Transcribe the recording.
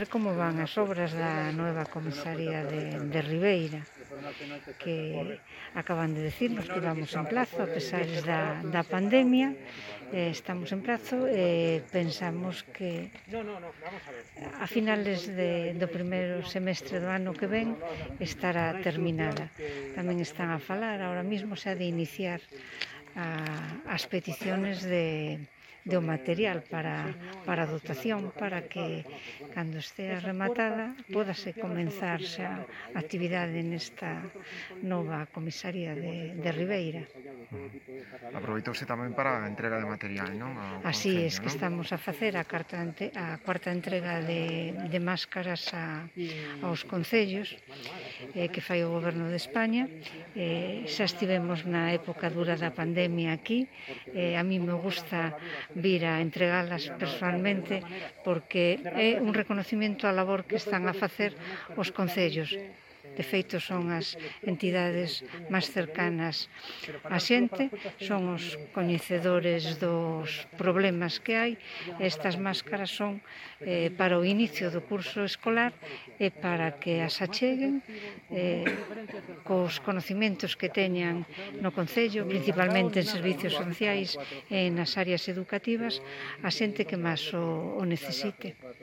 Como van as obras da nueva comisaría de Ribeira, que acaban de decirnos que vamos en plazo, a pesar da pandemia, estamos en prazo e pensamos que a finales do primeiro semestre do ano que ven estará terminada. Tamén están a falar ahora mismo xa de iniciar as peticiones do material para a dotación, para que cando estea rematada podase comenzar xa a actividade nesta nova comisaría de Ribeira. Aproveitouse tamén para a entrega de material, non? Así é, que estamos a facer a cuarta entrega de máscaras aos concellos que fai o Goberno de España. Xa estivemos na época dura da pandemia aquí, a mí me gusta vir a entregalas personalmente porque é un reconocimiento á labor que están a facer os concellos. De feito, son as entidades máis cercanas á xente, son os coñecedores dos problemas que hai. Estas máscaras son para o inicio do curso escolar e para que as acheguen cos conocimentos que teñan no concello, principalmente en servicios sociais e nas áreas educativas, a xente que máis o necesite.